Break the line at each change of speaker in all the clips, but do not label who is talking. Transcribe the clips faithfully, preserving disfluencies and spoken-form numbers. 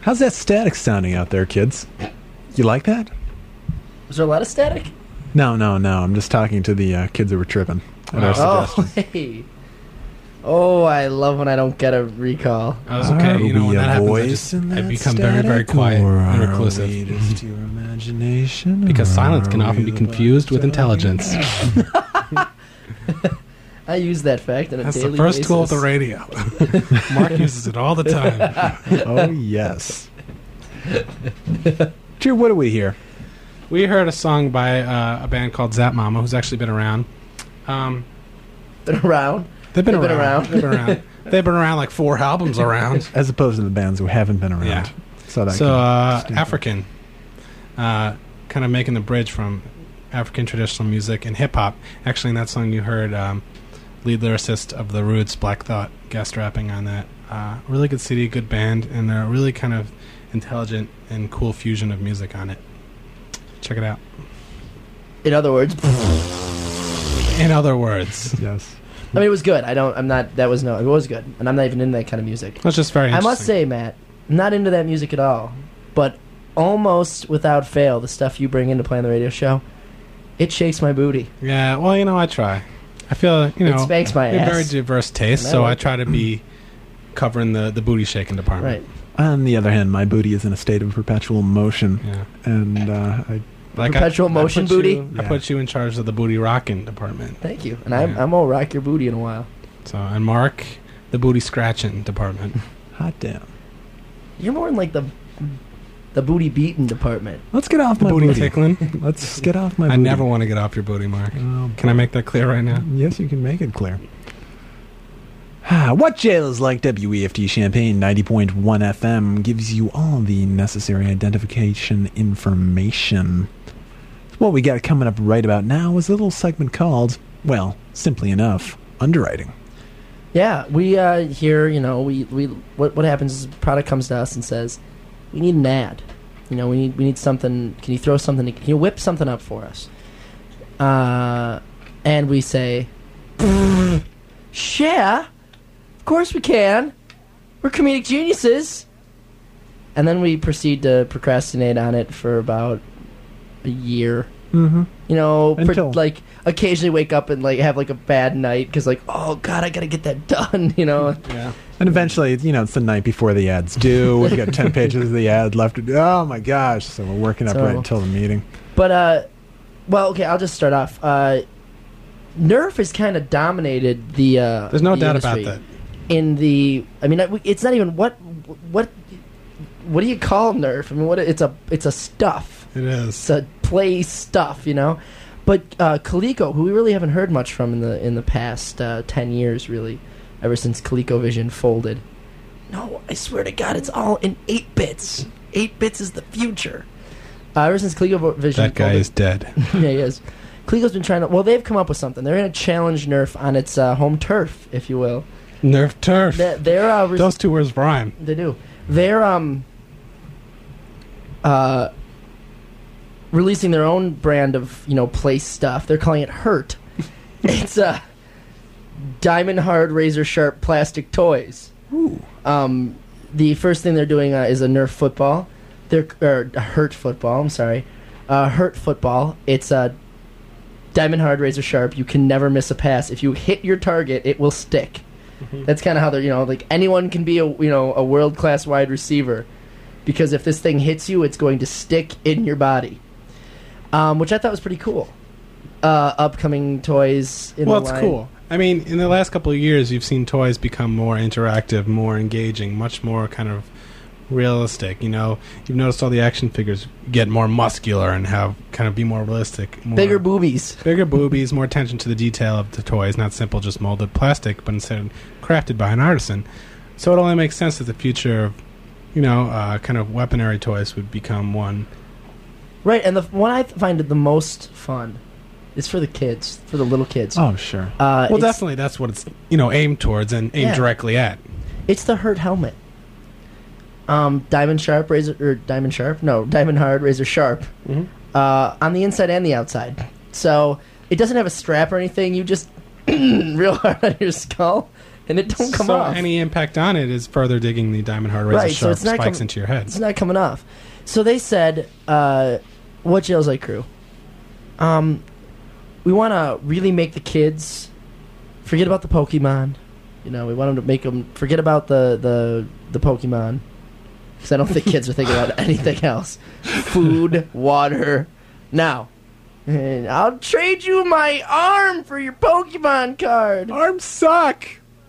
How's that static sounding out there, kids? You like that?
Was there a lot of static?
No, no, no. I'm just talking to the uh, kids that were tripping at our
Oh,
suggestion.
hey. Oh, I love when I don't get a recall.
I was okay.
Are
You know,
we
when
a
that happens, I,
voice
just,
in
I
that
become very, very
static,
quiet
or
and
are
reclusive.
we just your imagination?
Because
or
silence can
are
often
we
be
the
confused with
ones
intelligence.
I use that fact on a
That's
daily
the first
basis.
tool of the radio. Mark uses it all the time.
Oh, yes. Drew, what do we hear?
We heard a song by uh, a band called Zap Mama, who's actually been around. Um,
Been around.
they've been
They've been
around.
around.
They've been around. They've been around like four albums around.
As opposed to the bands who haven't been around.
Yeah.
So, that
So
can
uh,
distinguish.
African, uh, kind of making the bridge from African traditional music and hip hop. Actually, in that song you heard um, lead lyricist of the Roots, Black Thought, guest rapping on that. Uh, really good C D, good band, and a really kind of intelligent and cool fusion of music on it. Check it out.
In other words,
In other words,
Yes.
I mean, it was good. I don't. I'm not. That was no. It was good, and I'm not even into that kind of music.
that's just very
I
interesting.
must say, Matt, I'm not into that music at all. But almost without fail, the stuff you bring in to play on the radio show, it shakes my booty.
Yeah, well, you know, I try. I feel, you know,
It spanks my
we have
ass.
very diverse tastes,
And I
so I
like
try to be covering the, the booty shaking department.
Right.
On the other hand, my booty is in a state of perpetual motion.
Yeah.
And uh, I,
Like
Perpetual motion
put
booty?
You, I
Yeah.
put you in charge of the booty rocking department.
Thank you. And I'm,
Yeah.
I'm gonna rock your booty in a while.
So, and Mark, the booty scratching department.
hot damn.
You're more in like the the booty beating department.
Let's get off
The
my
booty
booty.
tickling.
Let's get off my
I
booty.
never want to get off your booty, Mark.
Oh,
Can I make that clear right now?
Yes, you can make it clear. What jails like W E F T Champaign ninety point one F M gives you all the necessary identification information. What we got coming up right about now is a little segment called, well, simply enough, underwriting.
Yeah, we uh, here, you know, we, we what what happens is the product comes to us and says, we need an ad. You know, we need we need something. Can you throw something? Can you whip something up for us? Uh, and we say, yeah, of course we can. We're comedic geniuses. And then we proceed to procrastinate on it for about a year.
Mm-hmm.
You know, per,
Until-
like occasionally wake up and like have like a bad night because like, oh god, I gotta get that done. You know.
Yeah.
And eventually, you know, it's the night before the ad's due. We've got ten pages of the ad left to do. Oh, my gosh. So we're working up
So-
right until the meeting.
But uh, well, okay, I'll just start off. Uh, Nerf has kind of dominated the. Uh,
There's no
the
doubt
industry
about that.
In the, I mean, I- it's not even what what what do you call Nerf? I mean, what it's a it's a stuff.
It is.
It's a play stuff, you know. But uh, Coleco, who we really haven't heard much from in the in the past uh, ten years, really, ever since ColecoVision folded. No, I swear to God, it's all in eight bits. Eight bits is the future. Uh, ever since ColecoVision
That guy
folded,
is dead.
yeah, he is. Coleco's been trying to. Well, they've come up with something. They're going to challenge Nerf on its uh, home turf, if you will.
Nerf turf.
They're, they're uh, res-
Those two words rhyme.
they do. They're um uh releasing their own brand of, you know, play stuff. They're calling it Hurt. It's uh diamond hard razor sharp plastic toys.
Ooh.
Um the first thing they're doing uh, is a Nerf football. They're or a Hurt football, I'm sorry. Uh Hurt football. It's a diamond hard razor sharp. You can never miss a pass. If you hit your target, it will stick. That's kind of how they're, you know, like anyone can be a, you know, a world-class wide receiver because if this thing hits you, it's going to stick in your body. Um, which I thought was pretty cool. Uh, upcoming toys in
Well,
the
it's
line.
cool. I mean, in the last couple of years, you've seen toys become more interactive, more engaging, much more kind of realistic. You know, you've noticed all the action figures get more muscular and have kind of be more realistic. More
Bigger boobies.
Bigger boobies, more attention to the detail of the toys, not simple just molded plastic, but instead crafted by an artisan. So it only makes sense that the future of, you know, uh, kind of weaponry toys would become one.
Right, and the one I find the most fun is for the kids, for the little kids.
Oh, sure.
Uh,
Well,
it's,
definitely that's what it's, you know, aimed towards and aimed
Yeah.
directly at.
It's the Hurt helmet. Um, diamond sharp razor or diamond sharp? No, diamond hard razor sharp.
Mm-hmm.
Uh, on the inside and the outside. So it doesn't have a strap or anything. You just real hard on your skull, and it don't come
so
off.
any impact on it is further digging the diamond hard razor
Right, so
sharp
it's not
spikes
com-
into your head.
It's not coming off. So they said, uh, what Jails Like crew? Um, we want to really make the kids forget about the Pokemon. You know, we want them to make them forget about the, the, the Pokemon. Because I don't think kids are thinking about anything else. Food, water. Now, and I'll trade you my arm for your Pokemon card.
Arms suck.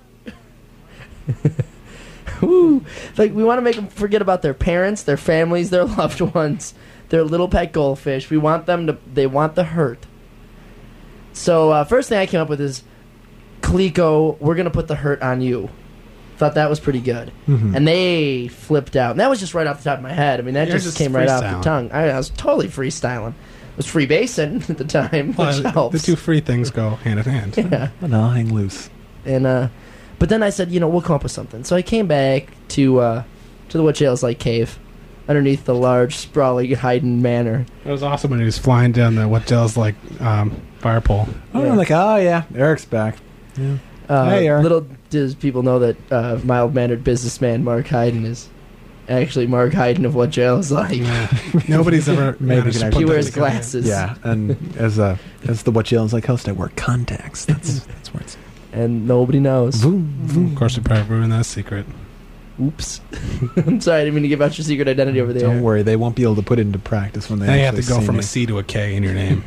Ooh. Like, we want to make them forget about their parents, their families, their loved ones, their little pet goldfish. We want them to, they want the hurt. So, uh, first thing I came up with is, Coleco, we're going to put the hurt on you. Thought that was pretty good.
Mm-hmm.
And they flipped out. And that was just right off the top of my head. I mean, that
You're
just,
just
came right off
freestyling.
the tongue. I, I was totally freestyling. It was freebasing at the time,
Well,
which helps.
the two free things go hand in hand.
Yeah.
But I'll hang loose.
And uh, but then I said, you know, we'll come up with something. So I came back to uh, to the What Jails Like cave, underneath the large, sprawling Hayden Manor.
It was awesome when he was flying down the what Dell's like um, fire pole.
Oh,
Yeah.
like, oh, yeah, Eric's back. Yeah.
Uh,
Hey, Eric.
little does people know that uh, mild-mannered businessman Mark Hayden is actually Mark Hayden of What Jails Like.
Yeah. Nobody's ever
Maybe
managed
can
to
I-
put
He
that
wears
together.
glasses.
Yeah, and as a as the What Jails Like host, I wear contacts. That's that's where it's.
And nobody knows.
Vroom, vroom.
Of course, we probably ruined that secret.
Oops. I'm sorry, I didn't mean to give out your secret identity over there.
Don't worry, they won't be able to put it into practice when they.
Now you have
actually
to go
see
from
me.
a C to a K in your name.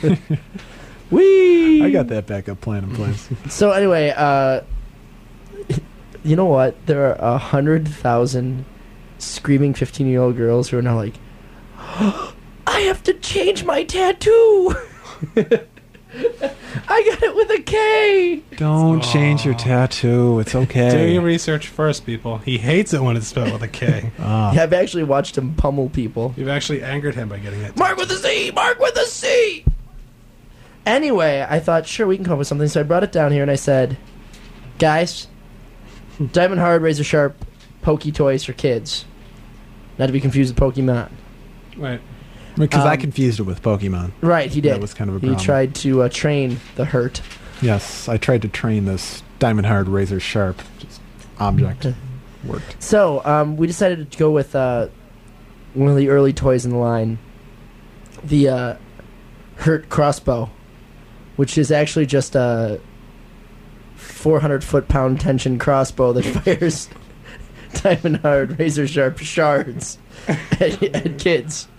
Whee!
I got that backup plan in place.
So anyway, uh, you know what? There are a hundred thousand screaming fifteen-year-old girls who are now like, I have to change my tattoo. I got it with a K.
Don't change your
Aw.
tattoo. It's okay.
Do your research first, people. He hates it when it's spelled with a K.
Ah.
Yeah, I've actually watched him pummel people.
You've actually angered him by getting it.
Mark with a C! Mark with a C! Anyway, I thought, sure, we can come up with something. So I brought it down here and I said, guys, Diamond Hard Razor Sharp Pokey Toys for kids. Not to be confused with Pokemon.
Wait.
Because I
Um,
confused it with Pokemon.
Right, he did.
That was kind of a
he
problem.
tried to uh, train the hurt.
Yes, I tried to train this Diamond Hard Razor Sharp just object. Worked.
So, um, we decided to go with uh, one of the early toys in the line. The uh, Hurt Crossbow. Which is actually just a four hundred foot-pound tension crossbow that fires Diamond Hard Razor Sharp shards at, at kids.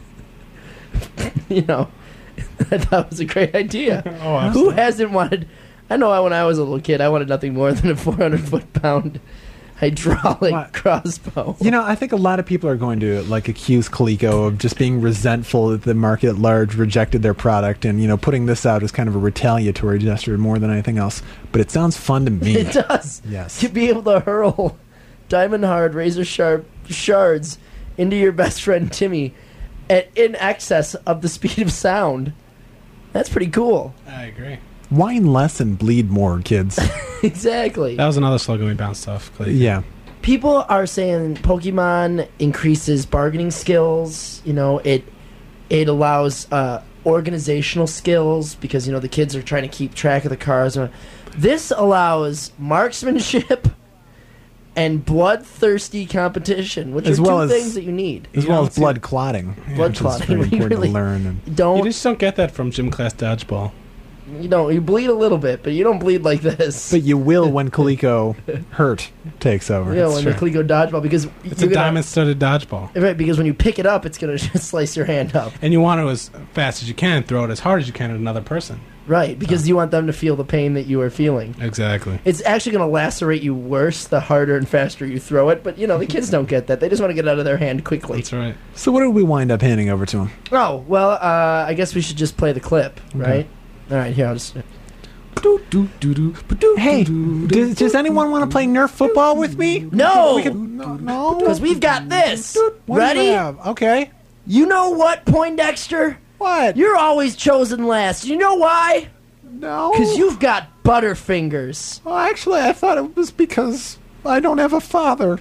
You know, I thought it was a great idea.
Oh,
Who
absolutely.
hasn't wanted... I know when I was a little kid, I wanted nothing more than a four hundred foot-pound hydraulic
What?
crossbow.
You know, I think a lot of people are going to like accuse Coleco of just being resentful that the market at large rejected their product, and you know, putting this out as kind of a retaliatory gesture more than anything else. But it sounds fun to me.
It does.
Yes.
To be able to hurl Diamond Hard Razor Sharp shards into your best friend Timmy at in excess of the speed of sound. That's pretty cool.
I agree.
Whine less and bleed more, kids.
Exactly.
That was another slogan we bounced off. Clay.
Yeah.
People are saying Pokemon increases bargaining skills. You know, it it allows uh, organizational skills because you know the kids are trying to keep track of the cars. This allows marksmanship and bloodthirsty competition, which
As
are
well
two
as-
things that you need.
As
You
well
don't
as
see-
blood clotting.
Blood
which is
clotting.
very
You
important
really
to learn. And
You
Don't
just don't get that from gym class dodgeball.
you know you bleed a little bit, but you don't bleed like this.
but you will when Coleco Hurt takes over.
you know,
That's
when the
true.
Coleco dodgeball because
It's
you're
a
gonna-
diamond-studded dodgeball.
right because when you pick it up, it's gonna just slice your hand up.
And you want to, as fast as you can, throw it as hard as you can at another person.
Right, because you want them to feel the pain that you are feeling.
Exactly.
It's actually going to lacerate you worse the harder and faster you throw it, but you know, the kids don't get that. They just want to get it out of their hand quickly.
That's right.
So what did we wind up handing over to him?
Oh, well, uh, I guess we should just play the clip, right? All right, here, I'll just...
Hey, does, does anyone want to play Nerf football with me?
No!
We can- no, no.
Because we've got this!
What do you
Ready?
have? Okay.
You know what, Poindexter?
What?
You're always chosen last. You know why?
no.
Because you've got butterfingers.
Well, actually, I thought it was because I don't have a father.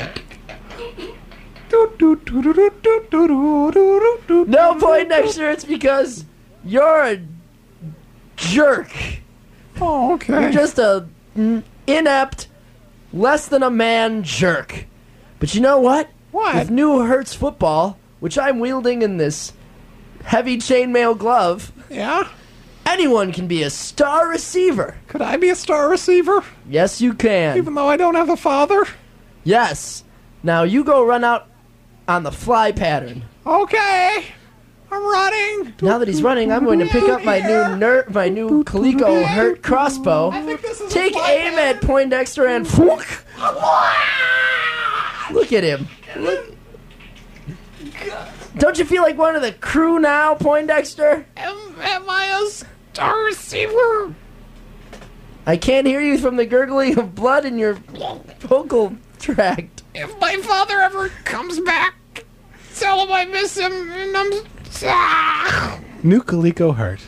No, Poindexter, it's because you're a jerk.
Oh, okay.
You're just a mm, inept, less than a man jerk. But you know what?
What?
With new Hertz football, which I'm wielding in this heavy chainmail glove,
Yeah?
anyone can be a star receiver.
Could I be a star receiver?
Yes, you can.
Even though I don't have a father?
Yes. Now you go run out on the fly pattern.
Okay. I'm running.
Now that he's running, I'm going to pick up my new ner- my new Coleco Hurt crossbow. Take aim at Poindexter and whook. Look at him. Look. Don't you feel like one of the crew now, Poindexter?
Am, am I a star receiver?
I can't hear you from the gurgling of blood in your vocal tract.
If my father ever comes back, tell him I miss him and I'm... Ah!
New Coleco Hurt.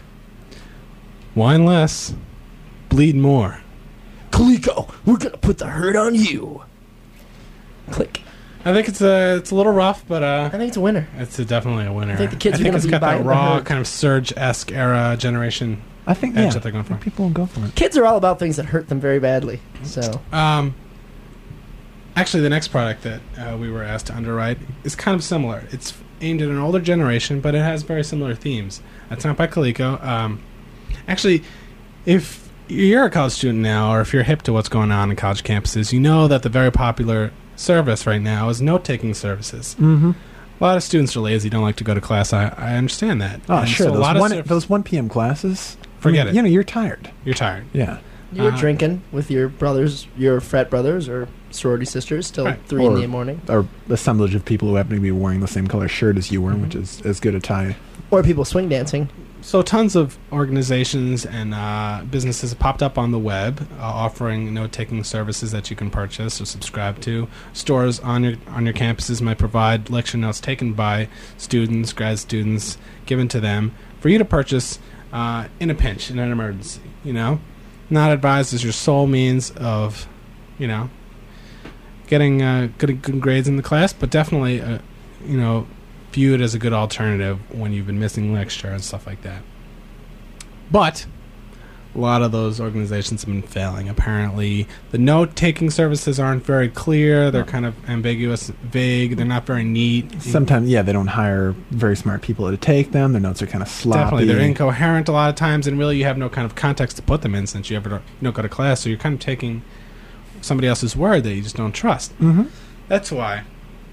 Whine less, bleed more.
Coleco, we're gonna put the hurt on you. Click.
I think it's a it's a little rough, but uh,
I think it's a winner.
it's a, definitely a winner.
I think the kids
I
are
think
gonna
it's
be
got that
buying the
raw
Hurt.
kind of Surge-esque era generation.
I think,
Edge
yeah.
that they're going for.
People will go for it.
Kids are all about things that hurt them very badly. So
Um, actually, the next product that uh, we were asked to underwrite is kind of similar. It's aimed at an older generation, but it has very similar themes. It's not by Coleco. Um, actually, if you're a college student now, or if you're hip to what's going on in college campuses, you know that the very popular service right now is note-taking services.
Mm-hmm.
A lot of students are lazy, don't like to go to class. I, I understand that.
Oh,
And
sure.
so a
those,
lot of
one,
serv-
those one p.m. classes.
Forget
I mean,
it.
You know, you're tired.
You're tired.
Yeah.
you were
Uh,
drinking with your brothers, your frat brothers or sorority sisters till
Right.
three in
Or-
the morning,
Or assemblage of people who happen to be wearing the same color shirt as you were,
Mhm.
which is as good a tie.
or people swing dancing.
So tons of organizations and uh, businesses have popped up on the web uh, offering note-taking services that you can purchase or subscribe to. Stores on your on your campuses might provide lecture notes taken by students, grad students, given to them for you to purchase uh, in a pinch, in an emergency. You know, not advised as your sole means of, you know, getting uh, good good grades in the class, but definitely, uh, you know, viewed as a good alternative when you've been missing lecture and stuff like that. But a lot of those organizations have been failing. Apparently, the note-taking services aren't very clear. They're kind of ambiguous, vague. They're not very neat.
Sometimes, yeah, they don't hire very smart people to take them. Their notes are kind of sloppy.
Definitely, they're incoherent a lot of times, and really, you have no kind of context to put them in since you ever don't, you don't go to class. So you're kind of taking somebody else's word that you just don't trust.
Mm-hmm.
That's why.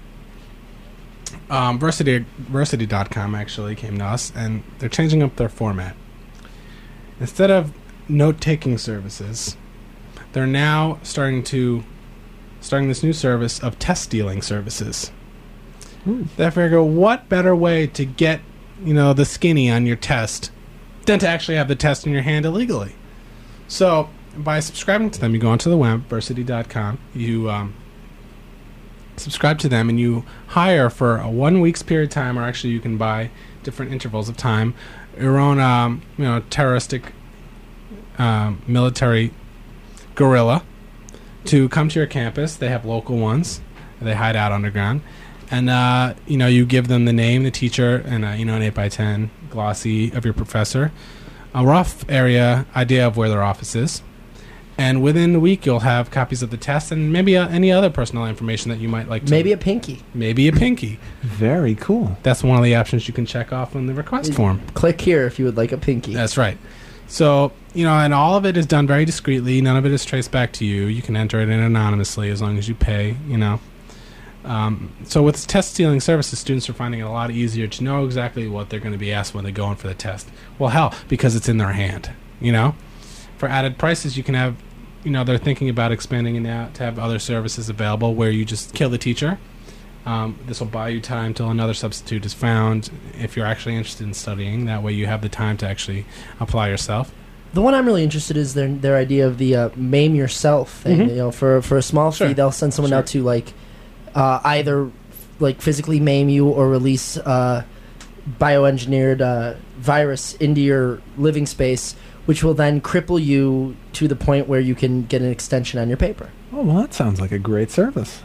Um, Versity, Versity dot com actually came to us, and they're changing up their format. Instead of note-taking services, they're now starting to starting this new service of test stealing services.
Ooh.
They figure, what better way to get, you know, the skinny on your test than to actually have the test in your hand illegally? So, by subscribing to them, you go onto the web, Versity dot com, you um, subscribe to them, and you hire for a one week's period of time, or actually you can buy different intervals of time, your own, um, you know, terroristic um, military guerrilla to come to your campus. They have local ones. They hide out underground. And, uh, you know, you give them the name, the teacher, and, uh, you know, an eight by ten glossy of your professor, a rough area idea of where their office is. And within the week, you'll have copies of the test and maybe uh, any other personal information that you might like to.
Maybe a pinky.
Maybe a pinky.
Very cool.
That's one of the options you can check off on the request form.
Click here if you would like a pinky.
That's right. So, you know, and all of it is done very discreetly. None of it is traced back to you. You can enter it in anonymously as long as you pay, you know. Um, so with test stealing services, students are finding it a lot easier to know exactly what they're going to be asked when they go in for the test. Well, hell, because it's in their hand, you know. For added prices, you can have, you know, they're thinking about expanding it out to have other services available where you just kill the teacher. Um, this will buy you time till another substitute is found if you're actually interested in studying. That way you have the time to actually apply yourself.
The one I'm really interested in is their their idea of the uh, maim yourself thing.
Mhm.
You know, for for a small
Sure.
fee, they'll send someone
Sure.
out to like uh, either like physically maim you or release uh, bioengineered uh, virus into your living space, which will then cripple you to the point where you can get an extension on your paper.
Oh, well, that sounds like a great service.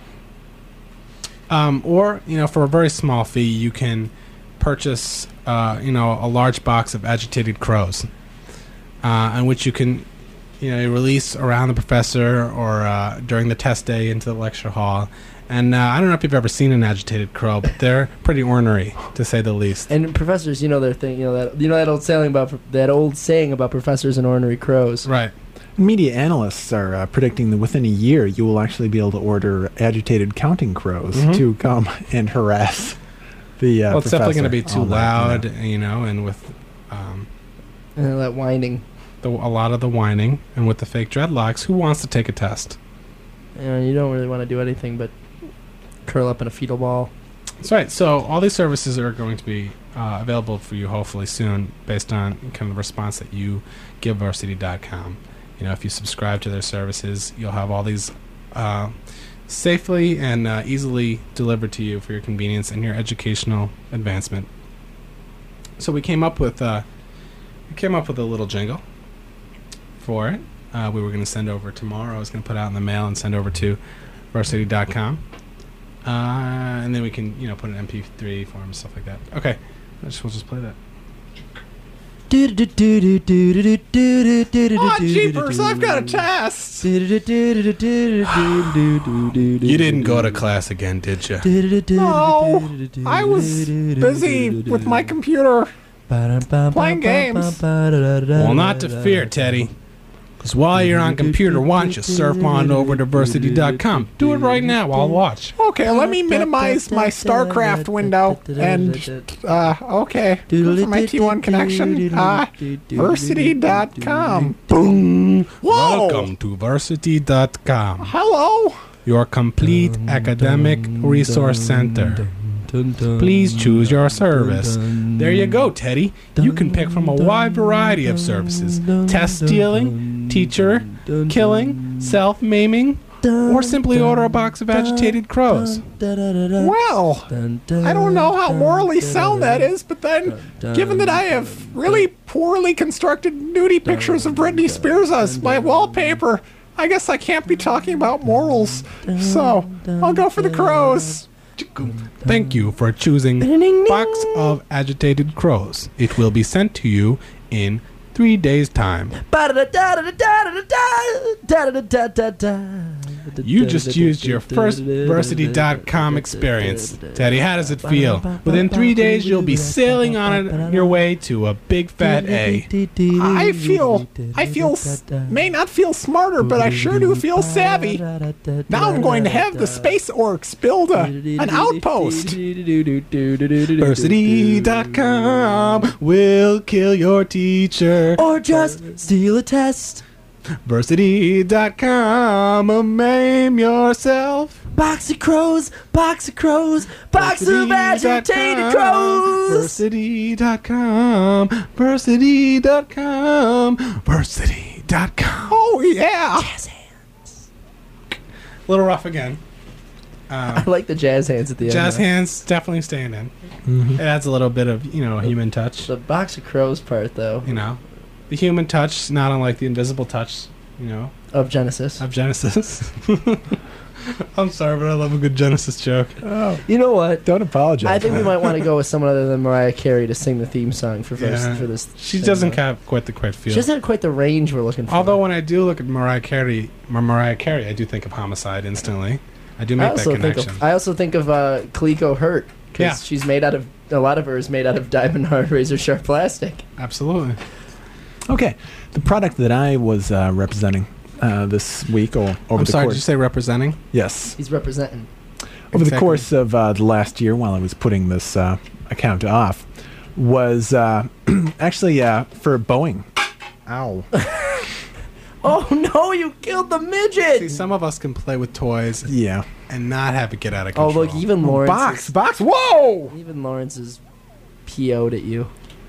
Um, or, you know, for a very small fee, you can purchase, uh, you know, a large box of agitated crows, uh, in which you can, you know, you release around the professor or uh, during the test day into the lecture hall. And uh, I don't know if you've ever seen an agitated crow, but they're pretty ornery, to say the least.
And professors, you know their thing. You know that you know that old saying about that old saying about professors and ornery crows.
Right.
Media analysts are uh, predicting that within a year you will actually be able to order agitated counting crows
Mhm.
to come and harass the uh,
Well, it's definitely going to
professor
be too
all night,
loud, you know, and with um,
And all that whining.
the, a lot of the whining, and with the fake dreadlocks, who wants to take a test?
You know, you don't really want to do anything but curl up in a fetal ball.
That's right. So all these services are going to be uh, available for you hopefully soon, based on kind of the response that you give varsity dot com. You know, if you subscribe to their services, you'll have all these uh, safely and uh, easily delivered to you for your convenience and your educational advancement. So we came up with uh, we came up with a little jingle for it. Uh, we were going to send over tomorrow. I was going to put out in the mail and send over to varsity dot com. Uh, and then we can, you know, put an M P three form and stuff like that. Okay, I just, we'll just play that.
Oh, jeepers, I've got a test.
You didn't go to class again, did you?
No, I was busy with my computer playing games.
Well, not to fear, Teddy. Because while you're on computer, why don't you surf on over to varsity dot com? Do it right now while I watch.
Okay, let me minimize my StarCraft window and, uh, okay, go for my T one connection. Uh, varsity dot com. Boom. Whoa.
Welcome to varsity dot com,
Hello.
your complete academic resource center. Please choose your service. There you go, Teddy. You can pick from a wide variety of services. Test stealing, teacher, killing, self-maiming, or simply order a box of agitated crows.
Well, I don't know how morally sound that is, but then, given that I have really poorly constructed nudie pictures of Britney Spears as my wallpaper, I guess I can't be talking about morals. So, I'll go for the crows.
Thank you for choosing Box of Agitated Crows. It will be sent to you in three days' time. You just used your first varsity dot com experience. Teddy, how does it feel? Within three days, you'll be sailing on it, your way to a big fat A.
I feel, I feel, s- may not feel smarter, but I sure do feel savvy. Now I'm going to have the space orcs build a, an outpost.
varsity dot com will kill your teacher.
Or just steal a test.
varsity dot com, maim yourself.
Box of crows, box of crows, box of agitated crows.
varsity dot com, varsity dot com, varsity dot com.
Oh yeah.
Jazz hands.
A little rough again.
I
Uh,
like the jazz hands at the
jazz
end.
hands definitely staying in.
Mhm.
It adds a little bit of, you know, human touch.
The box of crows part, though,
You know, the human touch, not unlike the invisible touch, you know,
of Genesis.
of Genesis. I'm sorry, but I love a good Genesis joke.
Oh,
You know what?
don't apologize.
I think we might want to go with someone other than Mariah Carey to sing the theme song for first,
Yeah.
for this.
She
thing,
doesn't
though.
have quite the quite feel.
She doesn't have quite the range we're looking for.
Although when I do look at Mariah Carey, Mar- Mariah Carey, I do think of Homicide instantly. I do
I
make that
also think
connection.
of I also think of uh, Coleco Hurt because
Yeah.
she's made out of a lot of her is made out of diamond hard razor sharp plastic.
Absolutely.
Okay, the product that I was uh, representing uh, this week, or over
I'm
the
sorry, did
course,
you say representing?
yes,
He's representing.
over the
Exactly.
course of uh, the last year, while I was putting this uh, account off, was uh, actually uh, for Boeing. Ow!
Oh no! You killed the midget.
See, some of us can play with toys
Yeah,
and not have it get out of
Oh
control.
look, even Lawrence.
box,
Is,
box. Whoa!
even Lawrence is P O'd at you.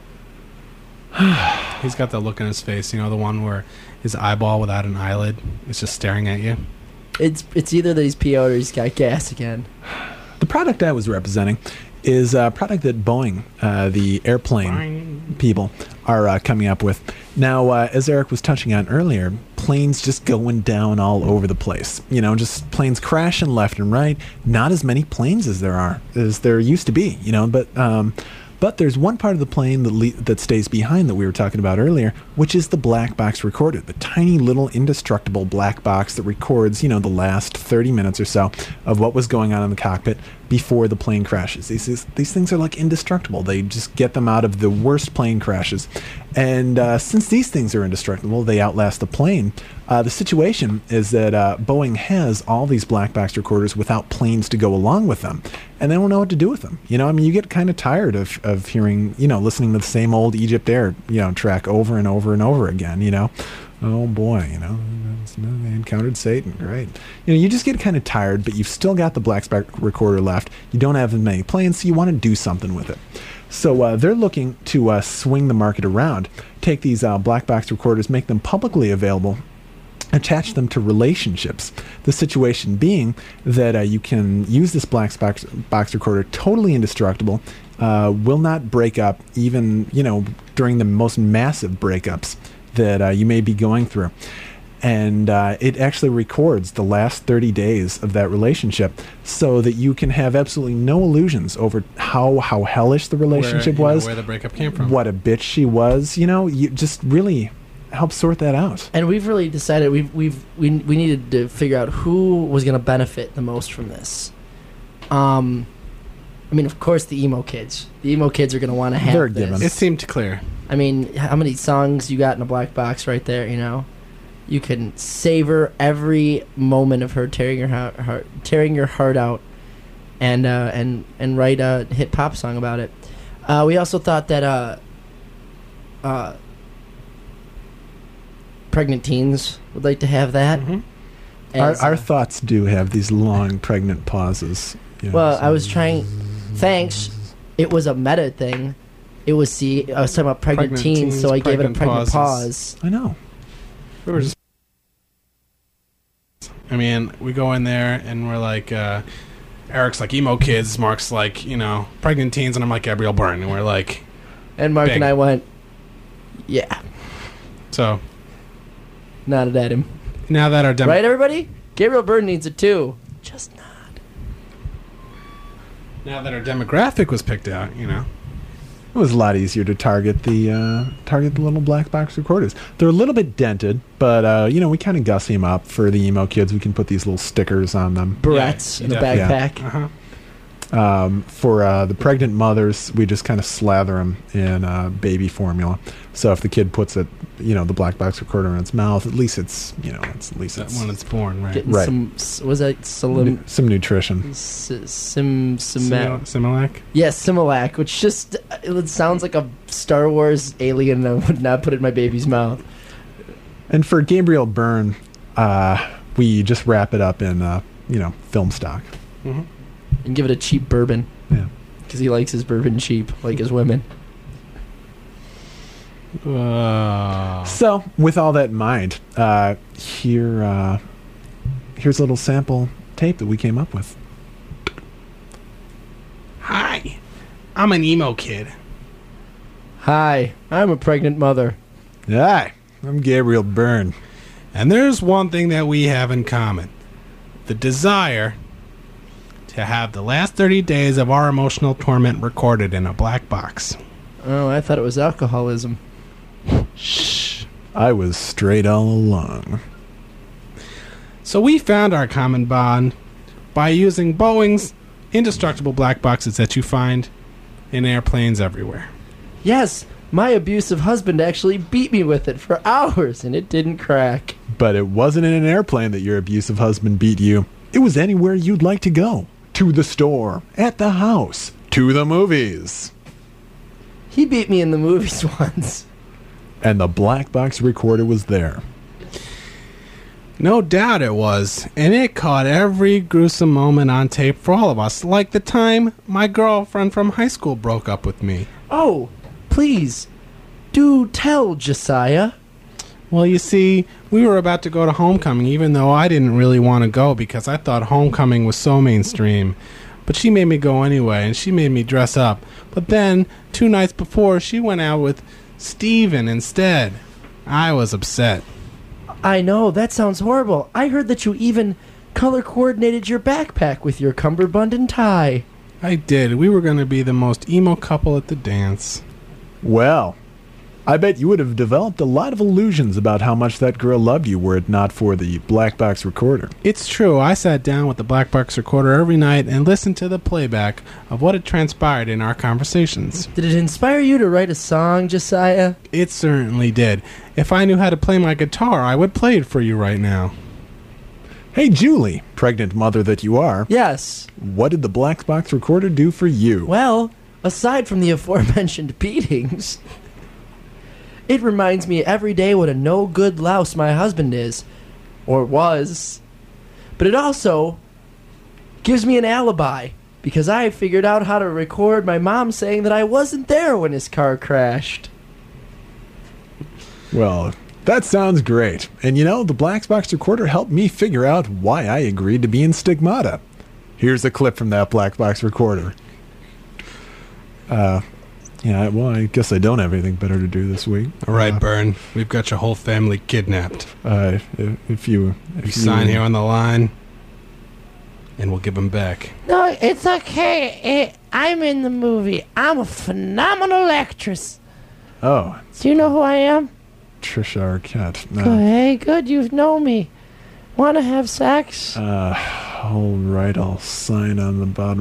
He's got that look in his face, you know, the one where his eyeball without an eyelid is just staring at you.
It's it's either that he's P O'd or he's got gas again.
The product I was representing is a product that Boeing, uh, the airplane people, are uh, coming up with. Now, uh, as Eric was touching on earlier, planes just going down all over the place. You know, just planes crashing left and right. Not as many planes as there are, as there used to be, you know, but um, But there's one part of the plane that, le- that stays behind that we were talking about earlier, which is the black box recorder, the tiny little indestructible black box that records, you know, the last thirty minutes or so of what was going on in the cockpit before the plane crashes. These, these, these things are like indestructible. They just get them out of the worst plane crashes. And uh, since these things are indestructible, they outlast the plane. Uh, the situation is that uh, Boeing has all these black box recorders without planes to go along with them, and they don't know what to do with them. You know, I mean, you get kind of tired of, of hearing, you know, listening to the same old Egypt Air, you know, track over and over and over again, you know. Oh, boy, you know, they encountered Satan, great. You know, you just get kind of tired, but you've still got the black box recorder left. You don't have as many planes, so you want to do something with it. So uh, they're looking to uh, swing the market around, take these uh, black box recorders, make them publicly available, attach them to relationships. The situation being that uh, you can use this black box, box recorder totally indestructible, uh, will not break up even, you know, during the most massive breakups that uh, you may be going through. And uh, it actually records the last thirty days of that relationship so that you can have absolutely no illusions over how, how hellish the relationship
where,
was,
know, where the breakup came from,
what a bitch she was. You know, you just really help sort that out.
And we've really decided we've we've we we needed to figure out who was going to benefit the most from this. Um, I mean, of course, the emo kids. The emo kids are going to want to have
They're
this.
given.
It seemed clear.
I mean, how many songs you got in a black box right there? You know, you can savor every moment of her tearing your heart, heart tearing your heart out, and uh, and and write a hit pop song about it. Uh, we also thought that uh, uh, pregnant teens would like to have that.
Mm-hmm.
Our,
As,
our
uh,
thoughts do have these long pregnant pauses. You know,
well,
so-
I was trying. Thanks. It was a meta thing. It was see. I was talking about pregnant,
Pregnant
teens,
teens,
so I gave it a
pregnant
pregnant
pauses.
pause.
I know.
We were just. I mean, we go in there and we're like, uh, Eric's like emo kids, Mark's like, you know, pregnant teens, and I'm like Gabriel Byrne, and we're like,
And Mark
Bing.
and I went, yeah,
so
nodded at him.
now that our demo,
Right, everybody? Gabriel Byrne needs it too. Just not.
now that our demographic was picked out, you know,
It was a lot easier to target the uh, target the little black box recorders. They're a little bit dented, but uh, you know, we kind of gussy them up for the emo kids. We can put these little stickers on them.
Barrettes
Yeah,
in a
yeah.
backpack.
uh huh.
Um, for uh, the pregnant mothers, we just kind of slather them in uh, baby formula. So if the kid puts it, you know, the black box recorder in its mouth, at least it's, you know, it's at least
That
it's
when it's born, right?
Getting
Right.
some, s- was that Salim?
nu- some nutrition.
S- sim, sim,
Simil- Similac.
Yes, Similac, which just it sounds like a Star Wars alien. I would not put it in my baby's mouth.
And for Gabriel Byrne, uh, we just wrap it up in, uh, you know, film stock.
Mm-hmm.
And give it a cheap bourbon.
Yeah.
Because he likes his bourbon cheap, like his women.
Uh,
So, with all that in mind, uh, here, uh, here's a little sample tape that we came up with.
Hi, I'm an emo kid.
Hi, I'm a pregnant mother.
Hi, I'm Gabriel Byrne.
And there's one thing that we have in common. The desire to have the last thirty days of our emotional torment recorded in a black box.
Oh, I thought it was alcoholism.
Shh.
I was straight all along.
So we found our common bond by using Boeing's indestructible black boxes that you find in airplanes everywhere.
Yes, my abusive husband actually beat me with it for hours, and it didn't crack.
But it wasn't in an airplane that your abusive husband beat you. It was anywhere you'd like to go. To the store, at the house, to the movies.
He beat me in the movies once.
And the black box recorder was there.
No doubt it was, and it caught every gruesome moment on tape for all of us, like the time my girlfriend from high school broke up with me.
Oh, please, do tell, Josiah.
Well, you see, we were about to go to homecoming, even though I didn't really want to go because I thought homecoming was so mainstream. But she made me go anyway, and she made me dress up. But then, two nights before, she went out with Steven instead. I was upset.
I know, that sounds horrible. I heard that you even color coordinated your backpack with your cummerbund and tie.
I did. We were going to be the most emo couple at the dance.
Well, I bet you would have developed a lot of illusions about how much that girl loved you were it not for the black box recorder.
It's true. I sat down with the black box recorder every night and listened to the playback of what had transpired in our conversations.
Did it inspire you to write a song, Josiah?
It certainly did. If I knew how to play my guitar, I would play it for you right now.
Hey, Julie, pregnant mother that you are.
Yes.
What did the black box recorder do for you?
Well, aside from the aforementioned beatings, it reminds me every day what a no-good louse my husband is, or was. But it also gives me an alibi, because I figured out how to record my mom saying that I wasn't there when his car crashed.
Well, that sounds great. And you know, the black box recorder helped me figure out why I agreed to be in Stigmata. Here's a clip from that black box recorder. Uh, yeah, well, I guess I don't have anything better to do this week.
All right,
uh,
Byrne. We've got your whole family kidnapped.
Uh, if, if you... If
You
you
sign here on the line, and we'll give them back.
No, it's okay. It, I'm in the movie. I'm a phenomenal actress.
Oh,
Do you know who I am?
Trisha Arquette. No.
Good. Hey, good. You know me. Want to have sex?
Uh, all right, I'll sign on the bottom.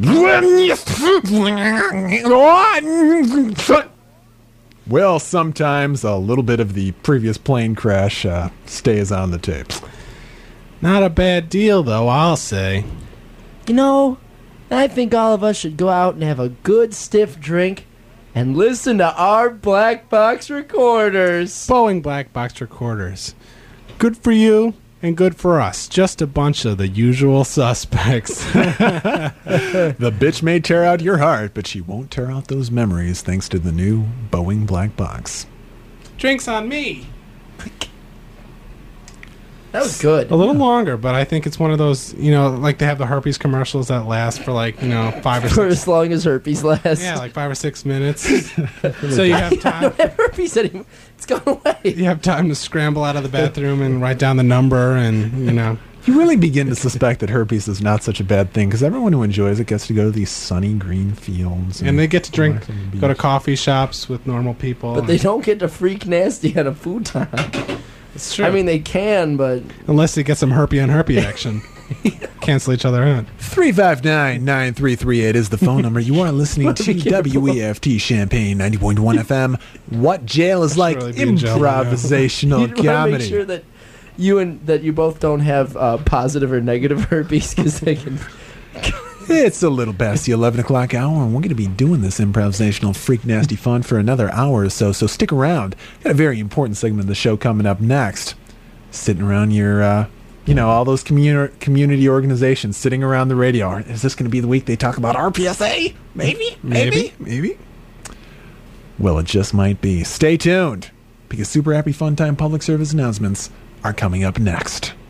Well, sometimes a little bit of the previous plane crash uh, stays on the tape.
Not a bad deal, though, I'll say.
You know, I think all of us should go out and have a good stiff drink and listen to our black box recorders.
Boeing black box recorders. Good for you and good for us. Just a bunch of the usual suspects.
The bitch may tear out your heart, but she won't tear out those memories thanks to the new Boeing black box.
Drinks on me.
That was good.
A little longer, but I think it's one of those, you know, like they have the herpes commercials that last for like, you know, five or
For
six.
as long as herpes lasts.
Yeah, like five or six minutes. So you have
I
time.
don't have herpes anymore. It's gone away.
You have time to scramble out of the bathroom and write down the number, and you know.
You really begin to suspect that herpes is not such a bad thing because everyone who enjoys it gets to go to these sunny green fields.
And they get to drink,
relax on the
go to
beach.
coffee shops with normal people.
But they don't get to freak nasty on a futon.
It's true.
I mean, they can, but
unless they get some herpy on herpy action. Cancel each other out.
three five nine, nine three three eight is the phone number. You are listening to W E F T Champaign ninety point one F M. What jail is like
really be in jail right now.
improvisational
you'd want to
comedy.
make sure that you and that you both don't have uh, positive or negative herpes because they can.
It's a little past the eleven o'clock hour, and we're going to be doing this improvisational freak nasty fun for another hour or so, so stick around. Got a very important segment of the show coming up next. Sitting around your, uh, you know, all those community community organizations sitting around the radio. Is this going to be the week they talk about R P S A? Maybe? Maybe?
Maybe.
Well, it just might be. Stay tuned, because Super Happy Fun Time public service announcements are coming up next.